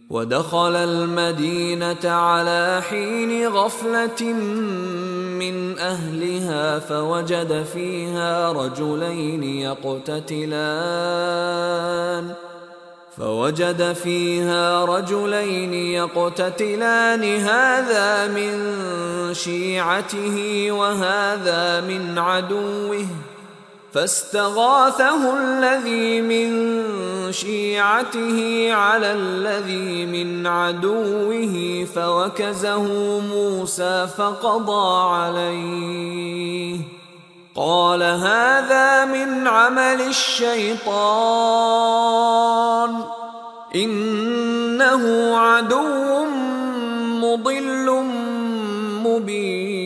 ودخل المدينة على حين غفلة من أهلها فوجد فيها رجلين يقتتلان هذا من شيعته وهذا من عدوه، فاستغاثه الذي من شيعته على الذي من عدوه فوكزه موسى فقضى عليه. قال هذا من عمل الشيطان إنه عدو مضل مبين.